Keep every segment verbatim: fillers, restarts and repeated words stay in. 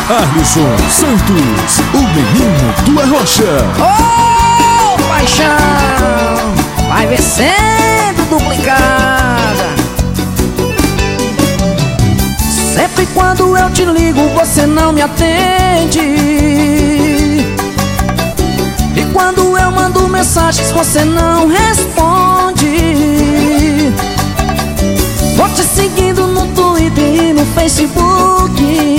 Alisson Santos, o menino do Arrocha. Ô, oh, paixão, vai ver sendo duplicada. Sempre quando eu te ligo você não me atende, e quando eu mando mensagens você não responde. Vou te seguindo no Twitter e no Facebook,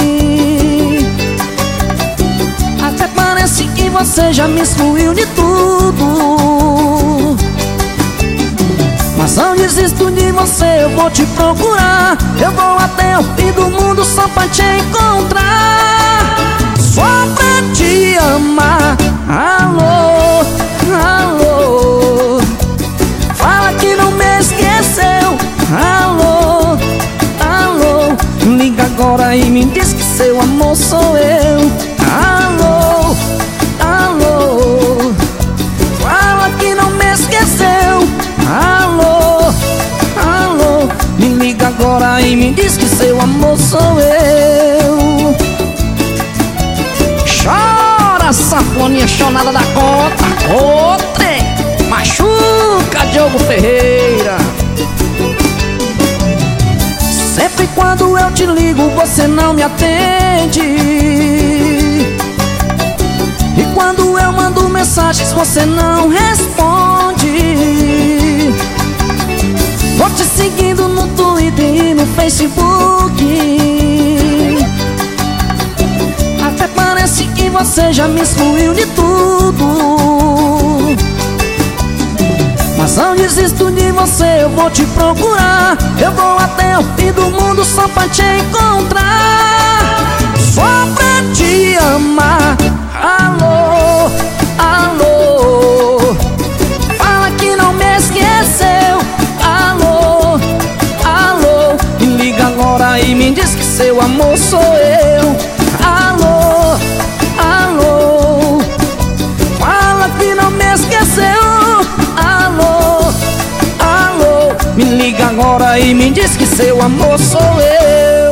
até parece que você já me excluiu de tudo. Mas não desisto de você, eu vou te procurar. Eu vou até o fim do mundo só pra te encontrar, só pra te amar. Alô, alô, fala que não me esqueceu. Alô, alô, liga agora e me diz que seu amor sou eu. Alô, alô, fala que não me esqueceu. Alô, alô, me liga agora e me diz que seu amor sou eu. Chora, sanfoninha chonada da conta. Outra, machuca, Diogo Ferreira. Sempre quando eu te ligo você não me atende, e quando eu mando mensagens você não responde. Vou te seguindo no Twitter e no Facebook, até parece que você já me excluiu de tudo. Mas não desisto de você, eu vou te procurar. Eu vou até o fim do mundo só pra te encontrar, só pra te amar. Alô, alô, fala que não me esqueceu. Alô, alô, me liga agora e me diz que seu amor sou eu. Alô, alô, fala que não me esqueceu. Alô, alô, me liga agora e me diz que seu amor sou eu.